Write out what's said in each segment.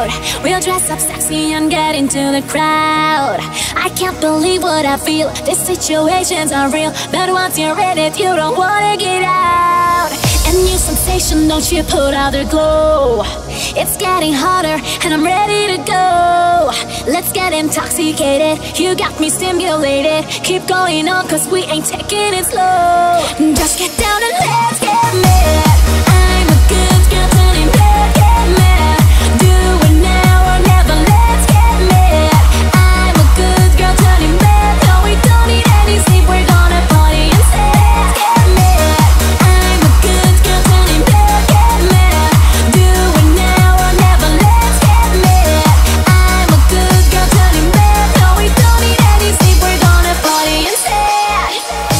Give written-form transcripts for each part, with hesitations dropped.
We'll dress up sexy and get into the crowd. I can't believe what I feel. These situations are real, but once you're in it, you don't wanna get out. And new sensation, don't you put out the glow. It's getting hotter and I'm ready to go. Let's get intoxicated, you got me stimulated. Keep going on cause we ain't taking it slow. Just get down and let's get mad. I'm a good girl turning bad, get mad. Do it now or never, let's get mad. I'm a good girl turning bad. No, we don't need any sleep, we're gonna party instead. Let's get mad. I'm a good girl turning bad, get mad. Do it now or never, let's get mad. I'm a good girl turning bad. No, we don't need any sleep, we're gonna party instead.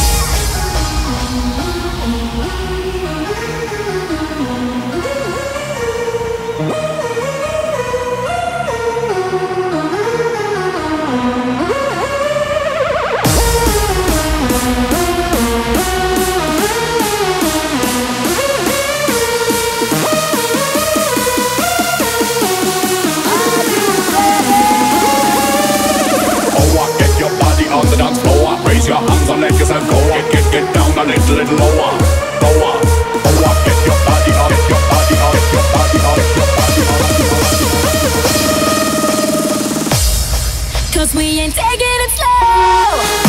On the dance floor, raise your hands and let yourself go. Get down a little lower, lower. Oh, get your body on, get your body on, get your body on, get your body on. Cause we ain't taking it slow.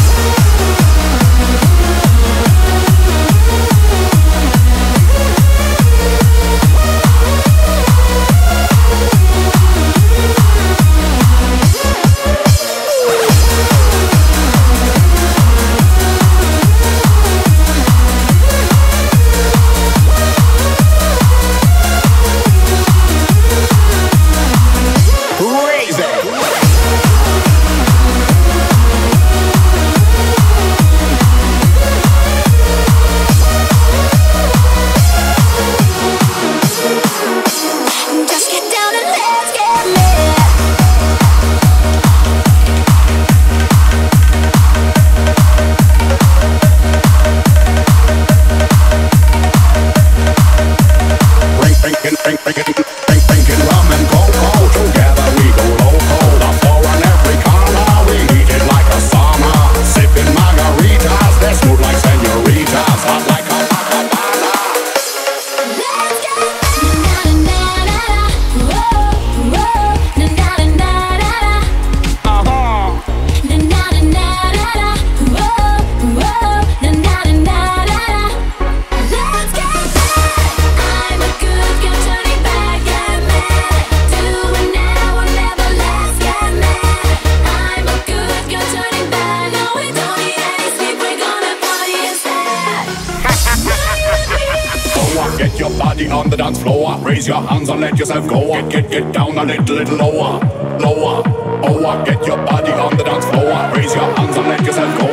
Get your body on the dance floor. Raise your hands and let yourself go. Get down a little lower, lower. Oh, get your body on the dance floor. Raise your hands and let yourself go.